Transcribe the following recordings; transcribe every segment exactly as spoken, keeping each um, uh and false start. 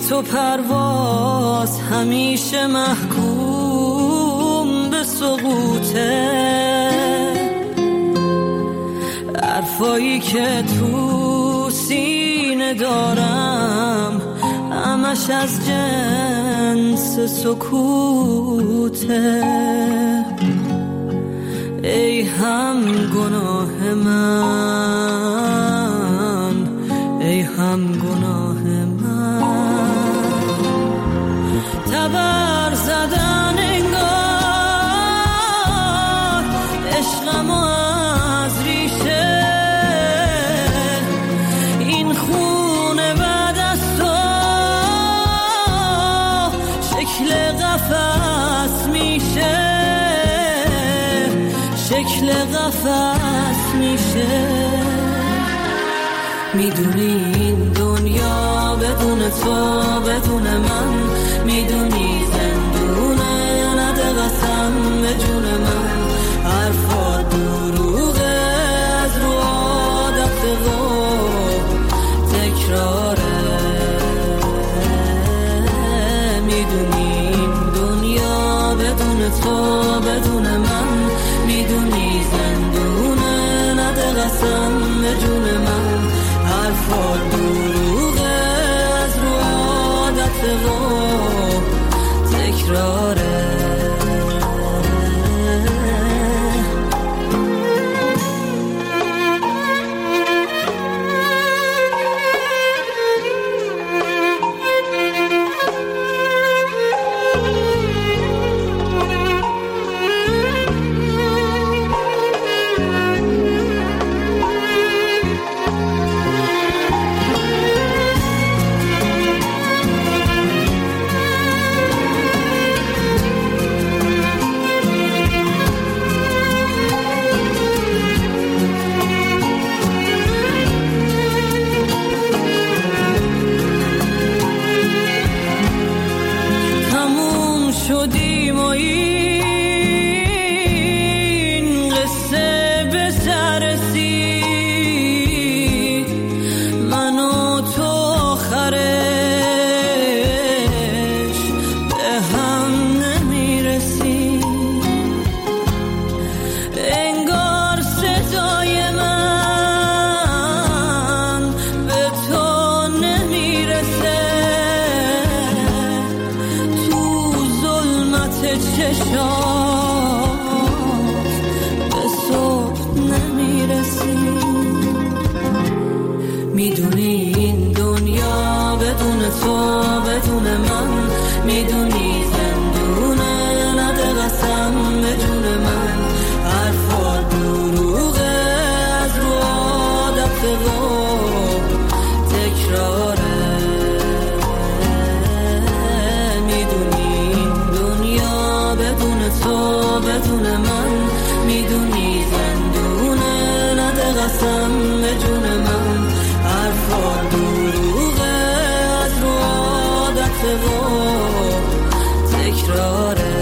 تو پرواز همیشه محکوم به سقوطه، حرفایی که تو سینه دارم همش از جنس سکوته. ای هم گناه من، ای هم گناه من، تبر زدن انگار عشقم از ریشه، این خونه بعد از تو شکل قفس میشه، شکل قفس میشه. میدونی این دنیا بدون تو بدون من، میدونی زندونه نده قسم به جون من، حرفا دروغه از رو عادت و تکراره. میدونی این دنیا بدون تو بدون من، میدونی زندونه نده قسم به جون من، حرفا دروغه از رو عادت و تکراره. شدیم و این قصه به سر رسید، من و تو آخرش به هم نمیرسیم. انگار صدای من به تو نمیرسه، چشام به صبح نمیرسی. میدونی این دنیا بدون تو بدون من، میدونی زندونه نده قسم به جون من، حرفا دروغه از رو عادت و تکراره. تو بدون من، میدونی زندونه نده قسم به جون من، حرفا دروغه از رو عادت و تکراره.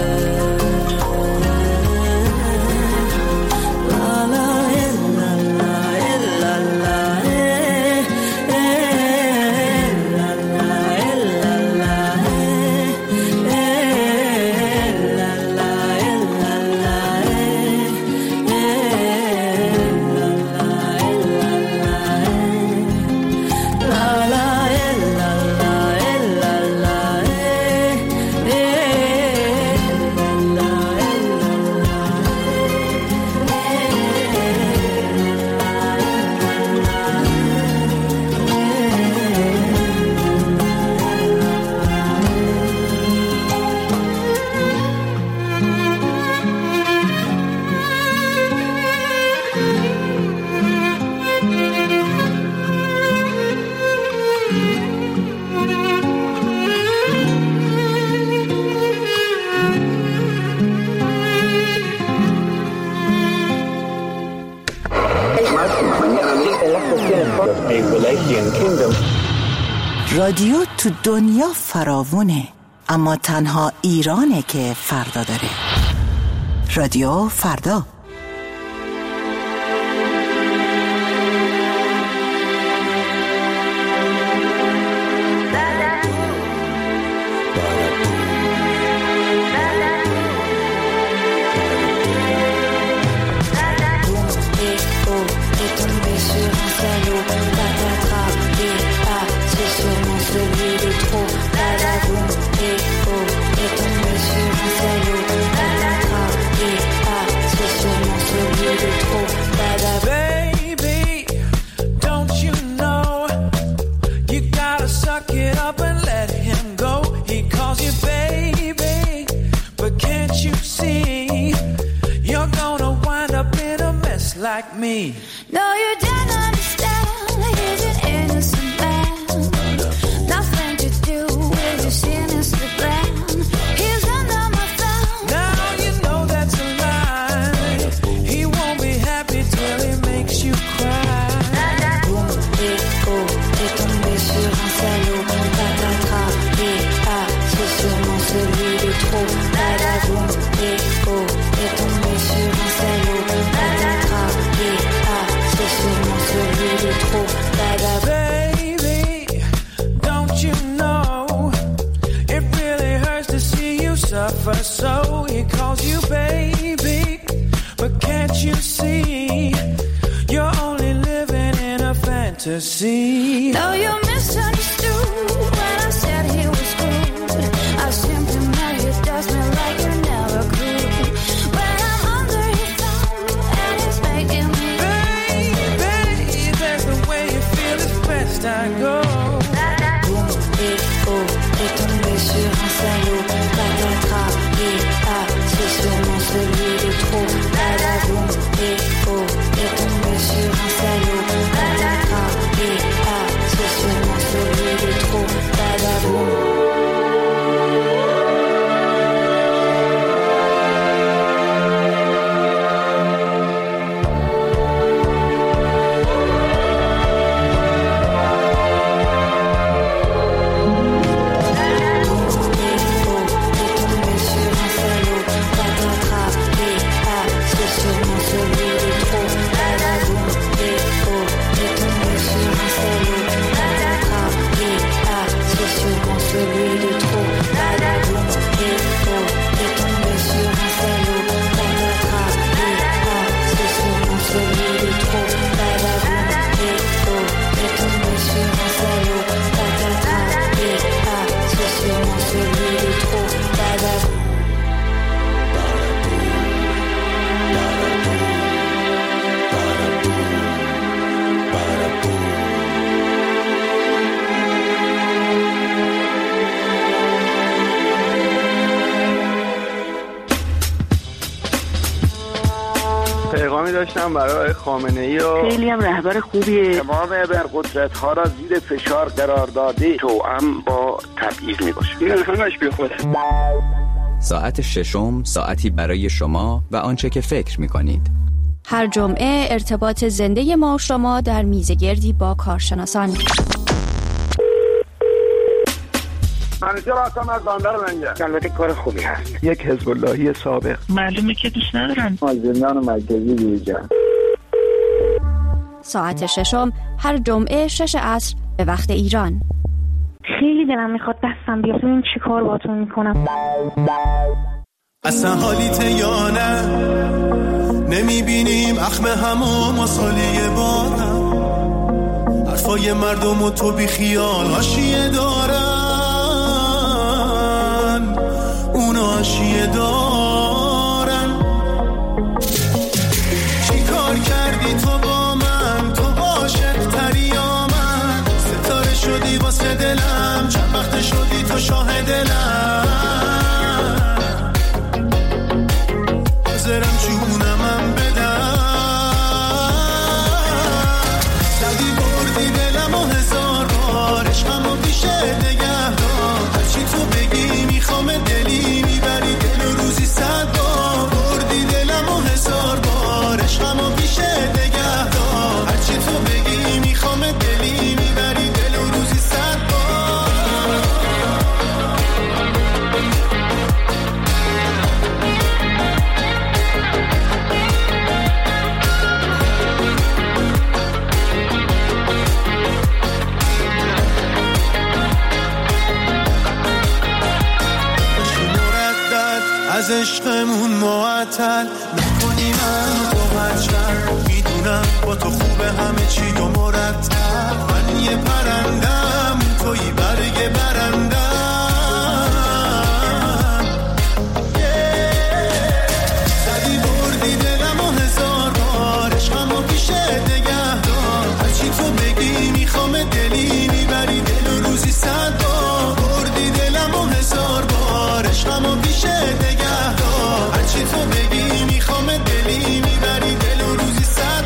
رادیو تو دنیا فراوونه، اما تنها ایرانه که فردا داره. رادیو فردا. like me. No, you don't understand. He's an innocent man. Nothing to do with your sinister plan. He's under my thumb. Now you know that's a lie. He won't be happy till he makes you cry. Boum et oh, t'es tombé sur un salaud. Patatras et ah, c'est sûrement celui de trop. Badaboum et oh, t'es tombé sur un salaud. Patatras et ah, c'est sûrement celui de trop. Badaboum. Baby, don't you know it really hurts to see you suffer? So he calls you baby, but can't you see you're only living in a fantasy? No, you misunderstood when I said he was good. I simply meant he does me like you never could. When I'm under his thumb and he's making me, Baby, that's the way you feel, it's best I go. boum et oh, t'es tombé sur un salaud. Patatras et ah, c'est sûrement celui de trop. Badaboum et oh, t'es tombé sur un salaud. Patatras et ah, c'est sûrement celui de trop. Badaboum. پیغامی داشتم برای خامنه‌ای و خیلی هم رهبر خوبیه. تمام ابرقدرت‌ها را زیر فشار قرار داده توأم با تبعیض می‌باشه. این همش بیخوده. ساعت ششم، ساعتی برای شما و آنچه که فکر می‌کنید. هر جمعه ارتباط زنده ما و شما در میزگردی با کارشناسان. منیجر آسام از باندر منگه. البته کار خوبی هست. یک حزب اللهی سابق. معلومه که دوست ندارن. از زندان مرکزی بیرون. ساعت ششم هر جمعه شش عصر به وقت ایران. خیلی دلم میخواد دستم بیاد ببین چی کار باتون میکنم. اصلا حالیت یا نه نمیبینیم اخم همو مسالیه بارم حرفای مردم و تو بی خیال هاشیه دارن اونا هاشیه دارن چی کار کردی تو با من تو عاشق تری یا من ستاره شدی واسه دلم چند وقت شدی تو شاه دلم حاضرم جونمم بدم زدی بردی دلم و هزار بار عشقمو پیشه نگه دار هرچی تو بگی میخوام دلی میبری دل و روزی صد بار بردی دلم و هزار بار عشقمو پیشه نگه دار هرچی تو بگی میخوام دلی میبری دل و روزی صد بار از عشقمون معطل نکنی من تو هرچند میدونم با تو خوبه همه چی و مرتب من یه پرندم توی برگ برندم زدی بردی دلم و هزار بار عشقمو پیشه نگه دار هرچی تو بگی میخوام دلی میبری دل و روزی صد بار بردی دلم و هزار بار عشقمو پیشه نگه هرچی تو بگی میخوام دلی میبری دل و روزی صد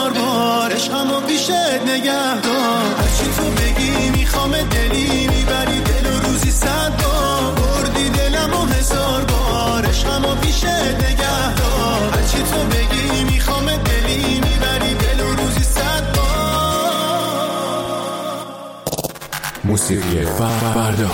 هزار بار عشقمو پیشت نگه دار هرچی تو بگی میخوام دلی میبری دل و روزی صد بار بردی دلمو هزار بار عشقمو پیشت نگه دار هرچی تو بگی میخوام دلی میبری دل و روزی صد بار. موسیقی فردا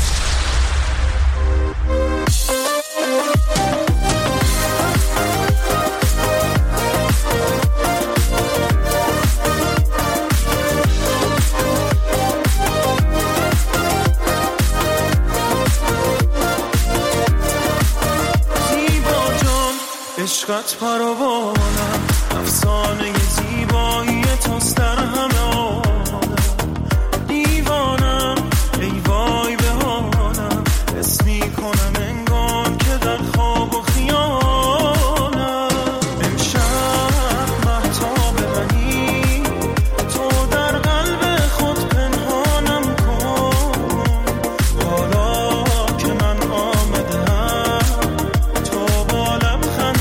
عشقت پروانم افسانه زیبایی توست در همه عالم دیوانم ای وای به حالم حس میکنم انگار که در خواب و خیالم امشب مهتاب منی تو در قلب خود پنهانم کن حالا که من آمدم تو با لبخند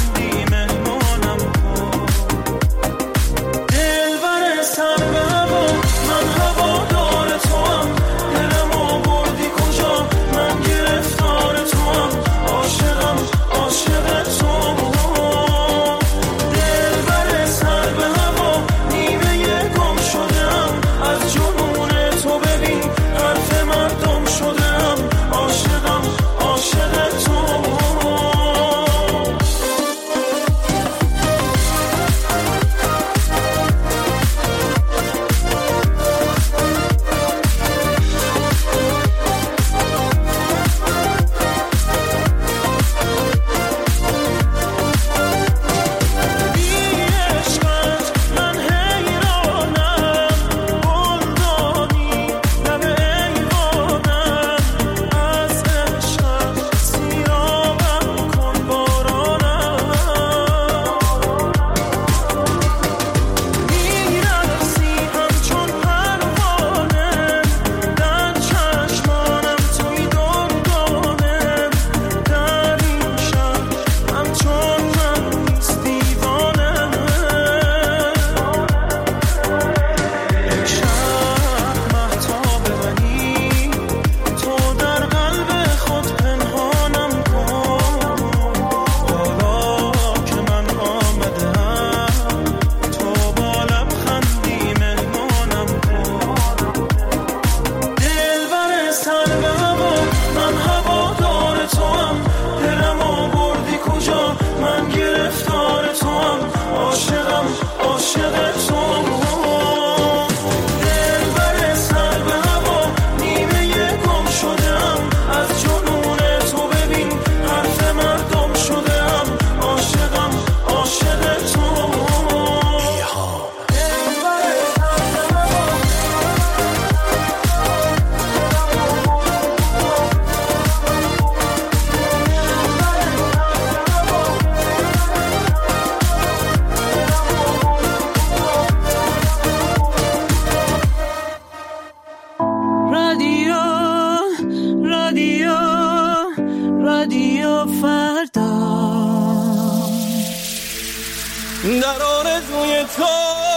در آرزوی تو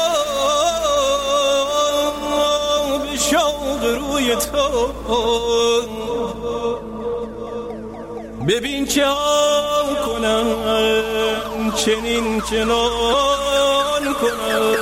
به شوق روی تو ببین چه ها کنم چنین چنان کنم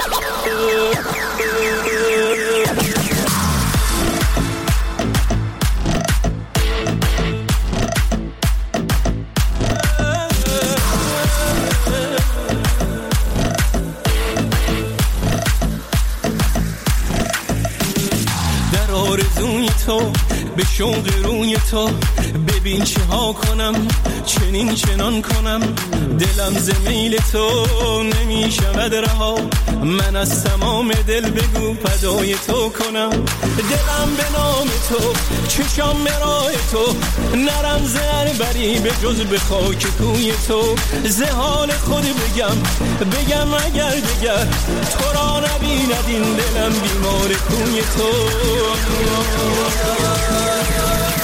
آرزوی تو به شوق روی تو ببین چه ها کنم چنین چنان کنم دلم ز میل تو نمیشود رها من از تمام دل بگو فدای تو کنم دلم به نام تو چشام مرای تو نرم زر بری به جز به خاک کوی تو ز حال خود بگم بگم اگر دگر تو را نبیند این دلم بیمار کوی تو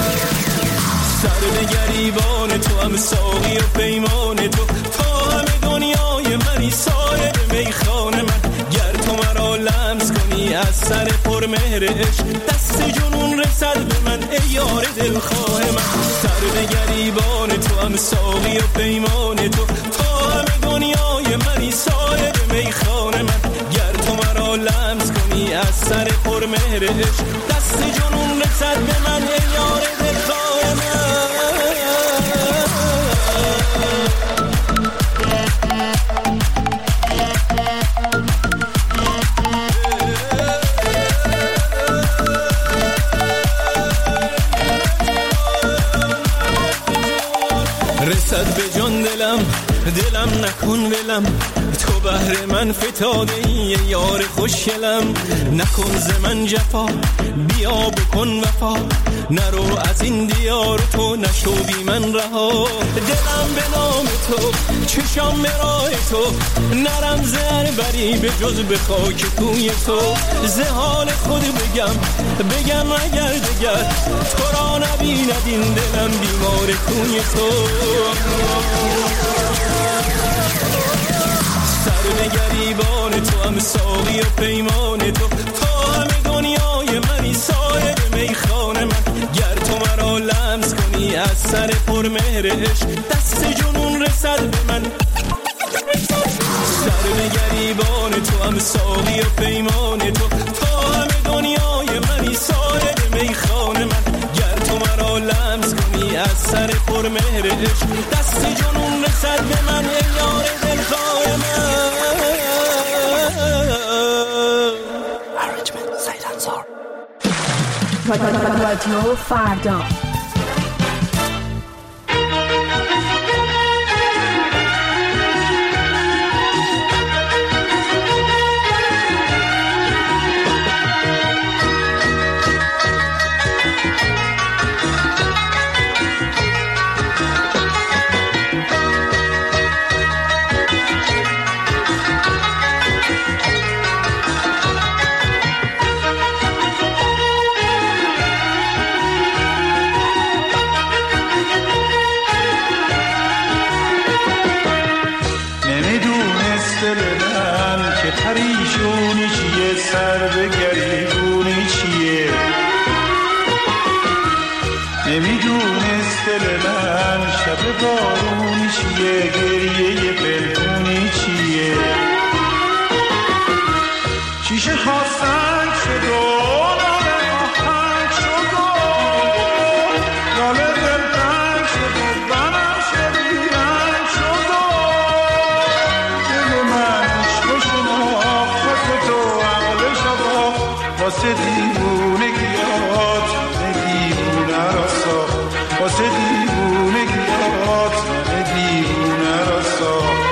سر به گریبان تو هم ساقی و پیمان تو تا همه دنیای منی صاحب میخانه من، گر تو مرا لمس کنی از سر پرمهر عشق دست جنون رسد به من ای یار دلخواه من. سر به گریبان تو هم ساقی و پیمان تو، تا همه دنیای منی صاحب میخانه من، گر تو مرا لمس کنی از سر پرمهر عشق دست جنون رسد به من ای یار دلخواه من. رسد به جان دلم دلم نکن ولم، تو بهر من فتاده ای یار خوشگلم. نکن ز من جفا بیا بکن وفا، نرو از این دیار تو نشو بی من رها. دلم به نام تو چشام به راه تو، نرم زر بری به جز به خاک کوی تو. ز حال خود بگم بگم اگر دگر، تو را نبیند این دلم بیمار کوی تو. سر به گریبان تو هم ساقی و پیمان تو، تا همه دنیای منی صاحب میخانه من، گر تو مرا لمس کنی از سر پرمهر عشق دست جنون رسد به من. سر به گریبان تو هم ساقی و پیمان تو، تا همه دنیای منی صاحب میخانه من، گر تو مرا لمس کنی از سر پرمهر عشق دست جنون رسد به من ای یار دلخواه من. رادیو فردا پریشونی چیه سر به گریبونی چیه، نمیدونست دل من شب بارونی چیه، گریه پلکونی چیه. شیشه خواستن شد و ناله آهنگ شد و ناله دلتنگ شد و بنم شد بیرنگ شد و دل من عشق شناخت واسه تو عقل شبا، واسه دیوونگیات من دیوونه را ساخت، واسه دیوونگیات من دیوونه را ساخت.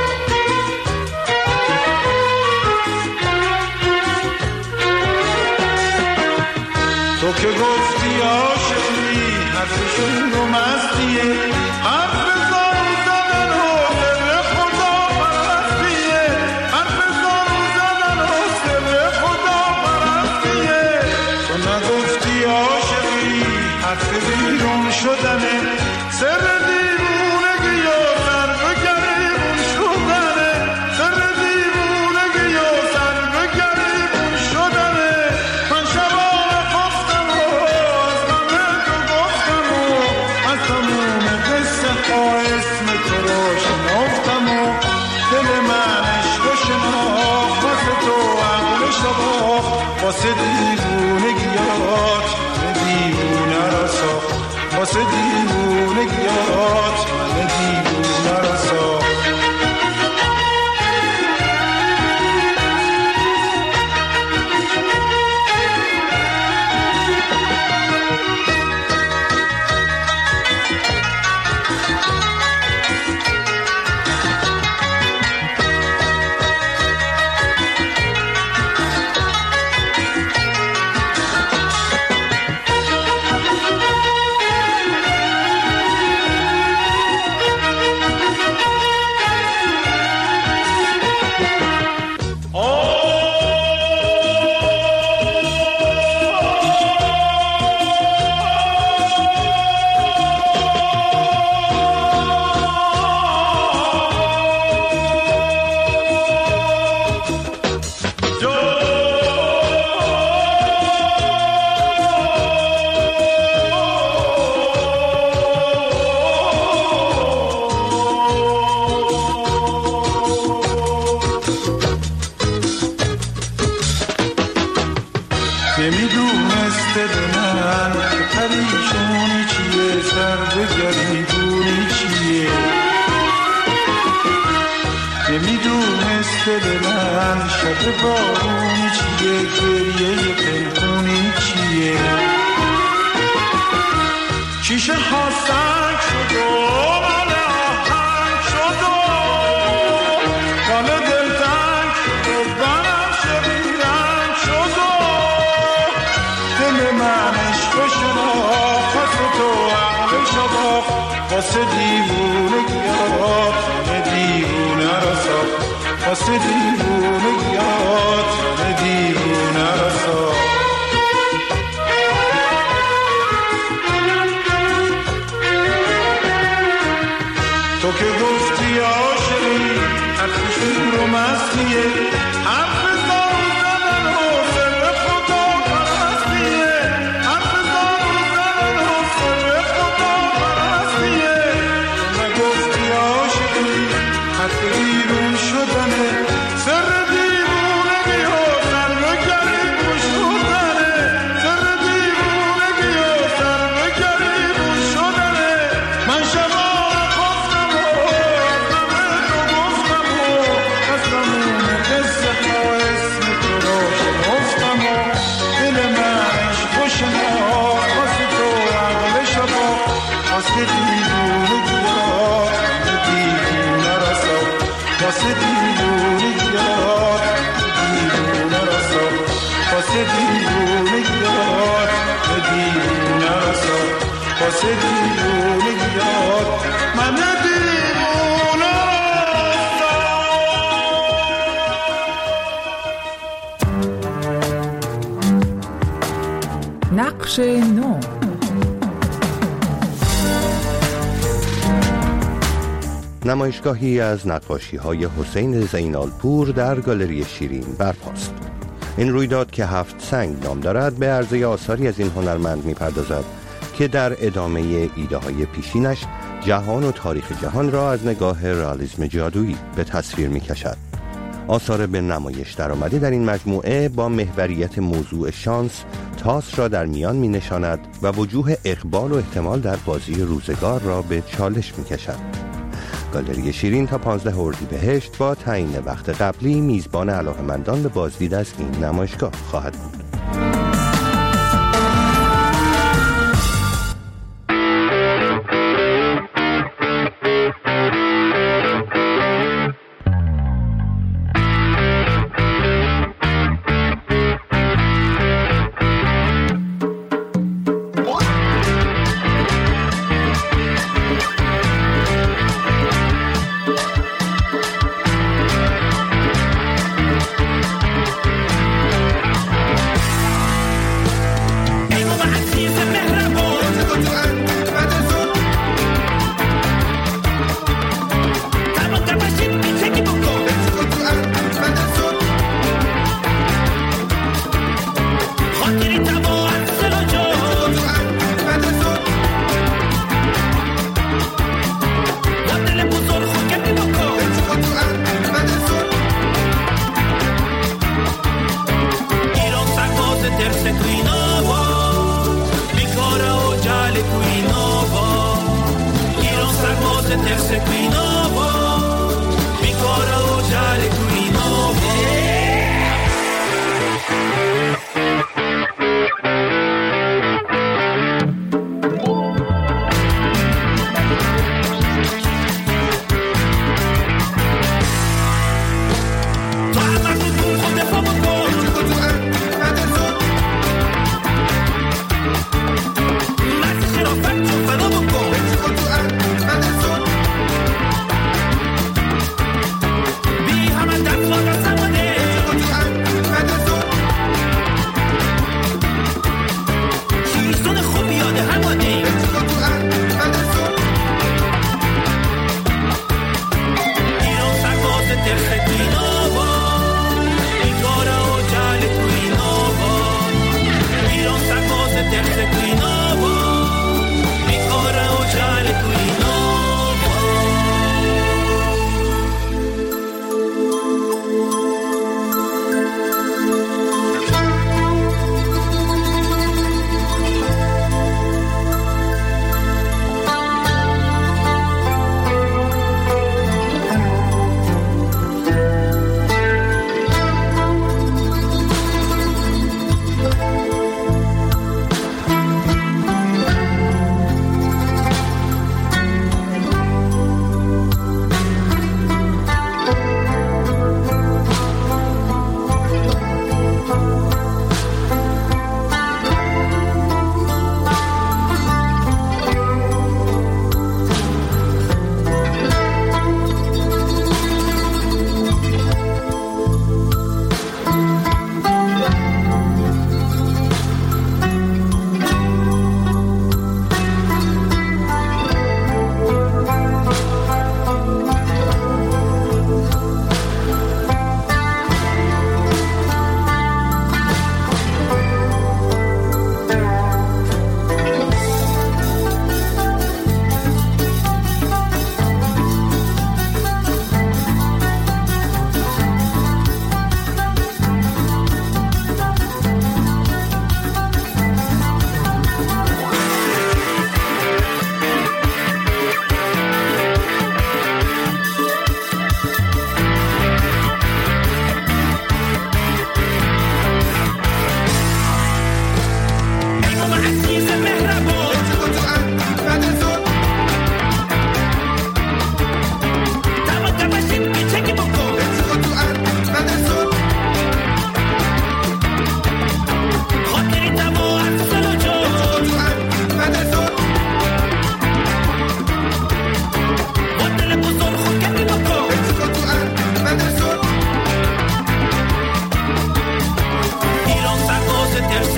تو که گفتی عاشقی حرفشون رو مستیه، حرف زارو زدن و سر خدا پرستیه، حرف زارو زدن و سر خدا پرستیه. تو نگفتی عاشقی حرف بیرون شدنه، سر دیوونگی و سر به گریبون شدنه، سر دیوونگی و سر به گریبون شدنه. من شبانه خواستم و از همه تو گفتم و از تموم قصه ها اسم تو رو شناختم و دل من عشق و شناخت، واسه تو عقل شباخت، واسه دیوونگیات من دیوونه را ساخت، واسه دیوونگیات من دیوونه را ساخت. نمیدونست دل من که پریشونی چیه، سر به گریبونی چیه. نمیدونست دل من شب بارونی چیه، گریه پنهونی چیه. شیشه ها سنگ شد و مال آهنگ شد و مال دلتنگ شد و بنفشه بیرنگ شد و دل من عشق شناخت واسه تو عقل شناخت، واسه دیوونگیات تن دیوونه را ساخت، واسه دیوونگیات تن دیوونه را ساخت. تو که گفتی عاشقی حرف شور و مستیه، حرف زارو زدن و سر خدا پرستیه، حرف زارو زدن و سر خدا پرستیه. تو نگفتی عاشقی حرف بیرون شدنه، سر دیوونگی و سر به گریبون شدنه، سر دیوونگی و سر به گریبون شدنه. من شما نقش نو. نمایشگاهی از نقاشی‌های حسین زینالپور در گالری شیرین برپاست. این رویداد که هفت سنگ نام دارد به عرضه آثاری از این هنرمند می‌پردازد که در ادامه ایده‌های پیشینش جهان و تاریخ جهان را از نگاه رئالیسم جادویی به تصویر می‌کشد. آثار به نمایش درآمده در این مجموعه با محوریت موضوع شانس تاس را در میان می نشاند و وجوه اقبال و احتمال در بازی روزگار را به چالش می کشد. گالری شیرین تا پانزده اردیبهشت با تعیین وقت قبلی میزبان علاقه‌مندان به بازدید از این نمایشگاه خواهد بود.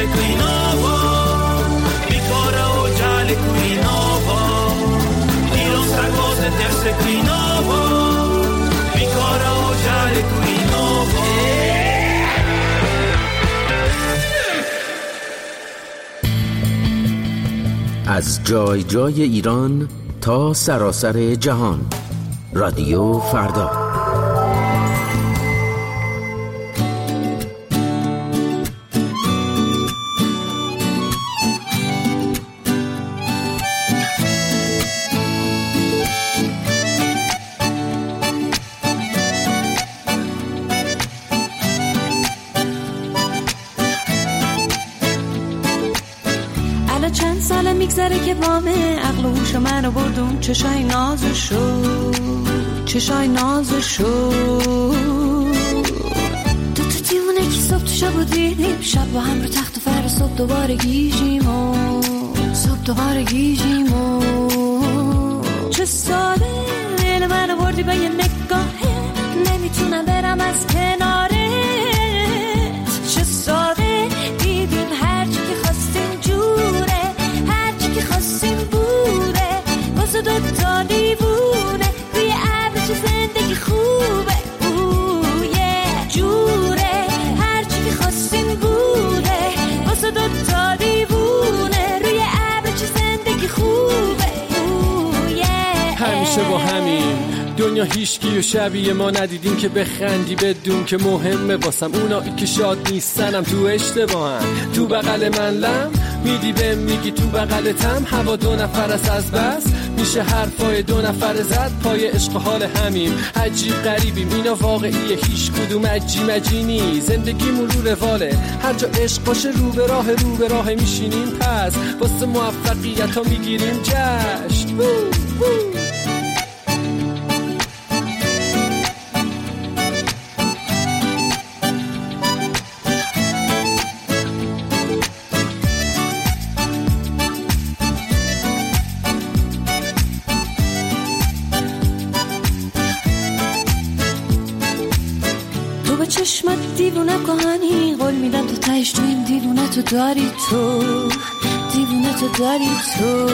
qui nuovo, mi cora o gialli qui nuovo, di non sta cosa terse qui nuovo, mi cora o gialli qui nuovo. از جای جای ایران تا سراسر جهان، رادیو فردا. میگذره که وامه عقل و هوش منو بردون چشای نازشو چشای نازشو دو تا دیوونه که صبح تو شب و دیدیم شب با هم رو تخت و فر صبح دوباره گیجیم و صبح دوباره گیجیم و چه ساده دل منو بردی با یه نگاهه نمیتونم برم از کنارت چه ساده دیدیم هر چی که خواستیم جوره خواستیم بوده واسه دوتا دیوونه روی ابر چه زندگی خوبه اوه جوره هرچی که خواستیم بوده واسه دوتا دیوونه روی ابر چه زندگی خوبه اوه همیشه با همین دنیا هیچکی و شبیه ما ندیدیم که بخندی بدون که مهمه واسم اونایی که شاد نیستنم تو اشتباهم تو بغل من لم میدی بهم میگی تو بغلتم هوا دو نفر است از بس میشه حرفای دو نفر زد پای عشق حال همیم عجیب غریبیم اینا واقعیه هیچ کدوم عجی مجینی زندگیمون رو رواله هر جا عشق باشه رو به راه رو به راه میشینیم پس واسه موفقیت ها میگیریم جشن وو وو. چشمت دیوونه کهانی قول میدم تو تهش تو این دیوونه تو داری تو دیوونه تو داری تو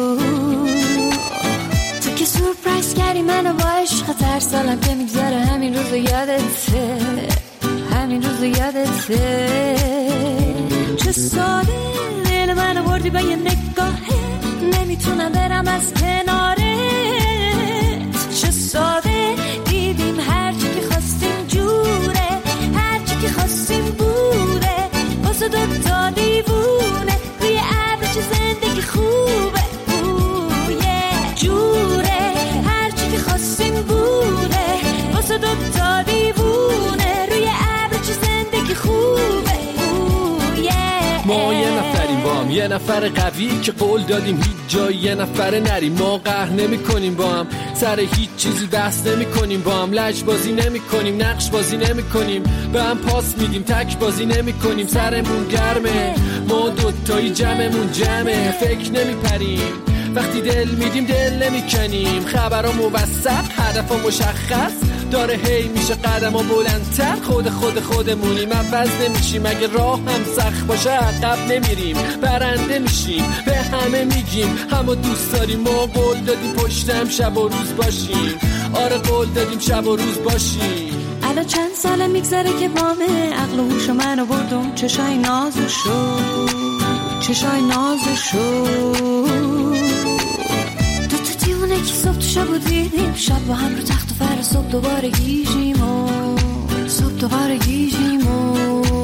تو که سورپرایز کردی منو با عشق هر سالم که میگذره همین روز یادته همین روز یادته چه ساده دل منو بردی با یه نگاهه نمیتونم برم از کنارت چه ساده دیدیم هرچی که خواستیم جوره که خواستیم بوده واسه دوتا دیوونه روی ابر چه زندگی خوبه اوه جوره هرچی که خواستیم بوده واسه دوتا دیوونه روی ابر چه زندگی خوبه اوه ما یه نفریم با هم یه نفر قوی که قول دادیم هیچ جای یه نفر نریم ما قهر نمی کنیم با هم سر هیچ چیزی بحث نمی کنیم با هم لج بازی نمی کنیم نقش بازی نمی کنیم به هم پاس میدیم تک بازی نمی کنیم سرمون گرمه ما دوتایی جمعمون جمعه فکر نمی پریم وقتی دل میدیم دل نمی کنیم خبرها موثق هدفها مشخص داره هی میشه قدم ها بلندتر خود خود خودمونیم عوض نمیشیم اگه راه هم سخت باشه عقب نمیریم برنده میشیم به همه میگیم همه دوست داریم ما قول دادیم پشتم شب و روز باشیم آره قول دادیم شب و روز باشیم الان چند ساله میگذره که بامه عقل و هوش منو بردم چشای نازشو چشای نازشو دو تا دیوونه که صبح تو شب و دیدیم شب با هم رو تخت و فر صبح دوباره گیجیم و صبح دوباره گیجیم و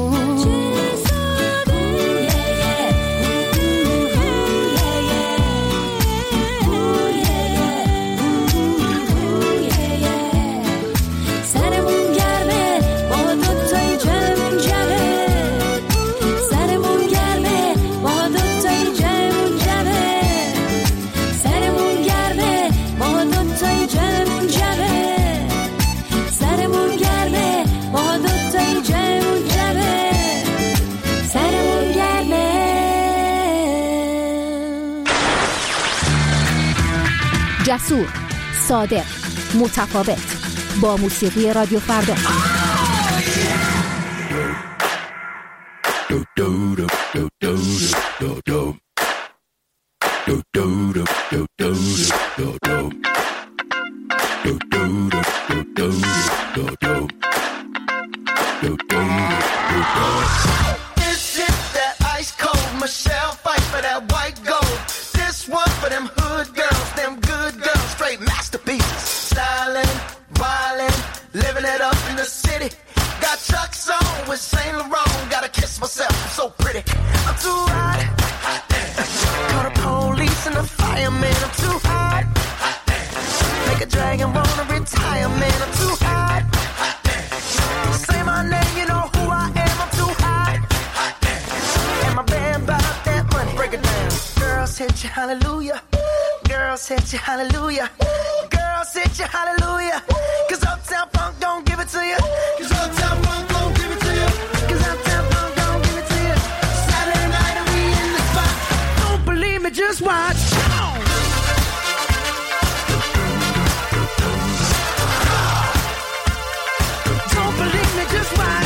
جسور، صادق، متفاوت با موسیقی رادیو فردا. This shit that ice cold Michelle fight for that white gold. This one for them hood girls, them good girls, straight masterpieces. Styling, wildin', living it up in the city. Got Chuck's on with Saint Laurent. Gotta kiss myself, I'm so pretty. I'm too hot. Call the police and the fireman. I'm too hot. Make a dragon wanna retire, man. I'm too hot. Say my name, you know who I am. I'm too hot. And my band bought that money. Break it down. Girls hit you, hallelujah. Girls hit you, hallelujah. Girls hit you, hallelujah. Cause Uptown Funk don't give it to you. Cause Uptown Funk don't give it to you. Cause Uptown Funk don't give it to you. Saturday night and we in the spot. Don't believe me, just watch. Don't believe me, just watch.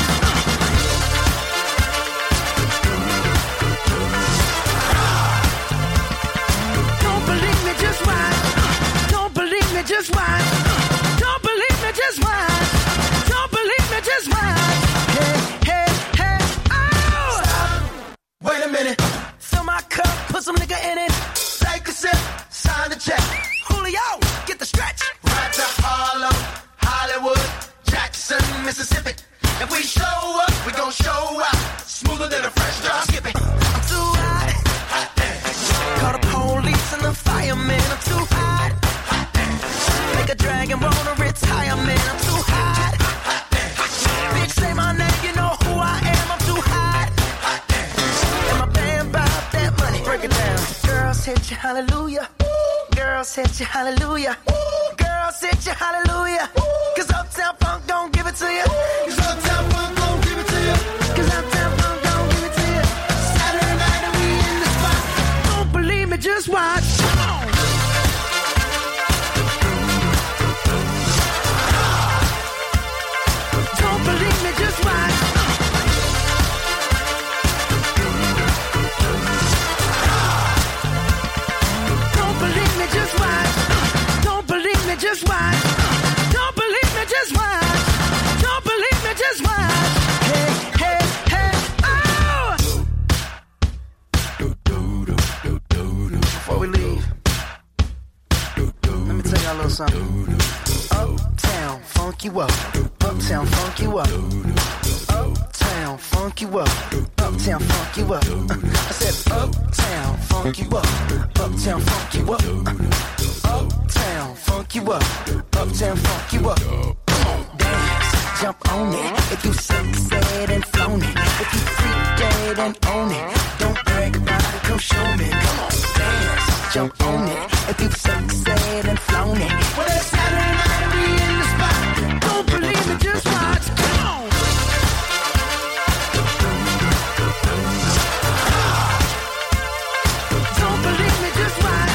Don't believe me, just watch. Don't believe me, just watch. Don't believe me, just watch. Don't believe me, just watch. Hey, hey, hey, oh! Stop. Wait a minute. Fill my cup, put some nigga in it. Take a sip, sign the check. Julio, get the stretch. Right to Harlem, Hollywood, Jackson, Mississippi. If we show up, we gon' show out. Smoother than a fresh drop. Skip it. I'm too hot. Hot damn. Call the police and the fireman. I'm too hot. Hot damn. Make a dragon wanna retire, man. I'm too hot. Hot damn. Bitch, say my name, you know who I am. I'm too hot. Hot damn. And my band bought that money. Break it down. Girls hit you, hallelujah. Girls hit you, hallelujah. Girls hit you, hallelujah. Cause Uptown Funk don't give it to you. Cause Uptown Funk don't give it to you. Cause Uptown Funk don't give it to you. Saturday night and we in the spot. Don't believe me, just watch. Come on. Don't believe me, just watch. Don't believe me, just watch. Don't believe me, just watch. Don't believe me, just watch. Don't believe me, just watch. Hey, hey, hey, oh! Before we leave, let me tell y'all a little something. Uptown, funk you up. Uptown, funk you up. Uptown, funk you up. Uptown, funk you up. I said uptown, funk you up. Uptown, funk you up. Uptown, funk you up. Uptown, funk you up. Come on, dance, jump on it. If you succeed and flown it, if you freak dead and own it, don't brag about it, come show me. Come on, dance, jump on it. If you succeed and flown it, well, it's Saturday night and we in the spot. Don't believe it, just watch. Come on. Don't believe me, just watch.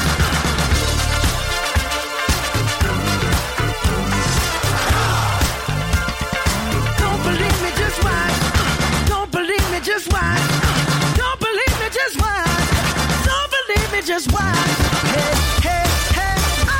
Don't believe me, just watch. Don't believe me, just watch. Don't believe me, just watch. Don't believe me, just watch. Hey, hey, hey, oh!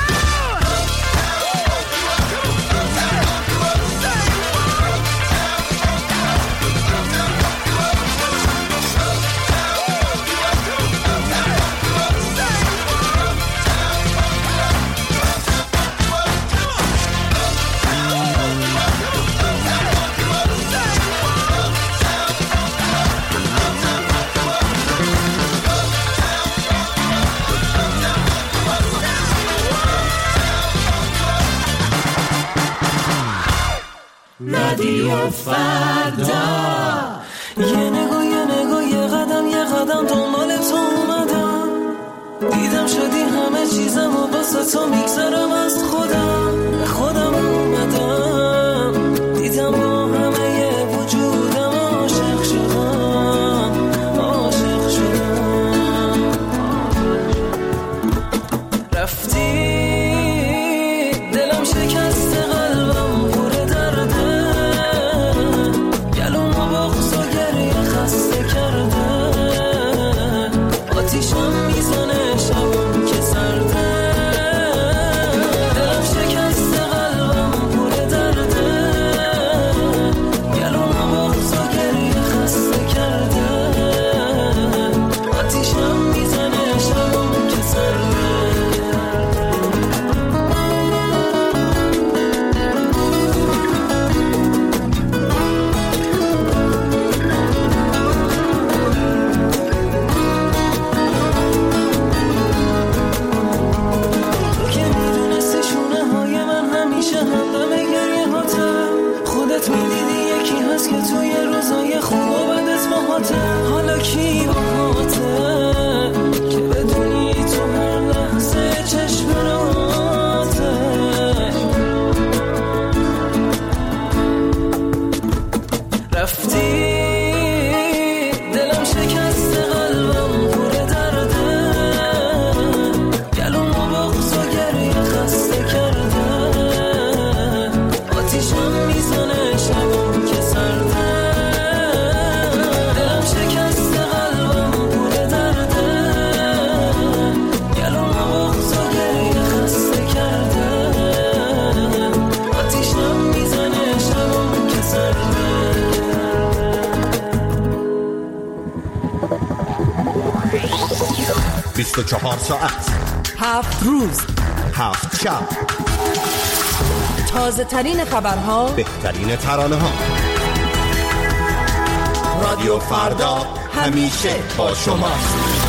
رادیو فردا یه نگاه یه نگاه یه قدم یه قدم دنبال تو اومدم دیدم شدی همه چیزم و واسه تو میگذرم از خودم به خودم اومدم دیدم با همه یه وجودم عاشق شدم عاشق شدم رفتی دلم شکست قلبم پر درده گلوم و بغض و گریه خسته کرد آتیشم میزنه شبم که سرده دلم شکست قلبم پر درده گلوم بغض و گریه خسته کرده آتیشم میزنه شبم که سرده میدیدی یکی هست که توی روزای خوب و بدت باهاته حالا کی باهاته که بدونی تو هر لحظه چشم راته رفتی دلم شکست قلبم پر درده گلوم و بغض و گریه خسته کرده آتیشم میزنه شبم که سرده دلم شکست قلبم پر درده گلوم و بغض و گریه خسته کرده آتیشم میزنه شبم که سرده بیست و چهار ساعت هفت روز هفت شب تازه ترین خبرها بهترین ترانه ها رادیو فردا همیشه با شماست.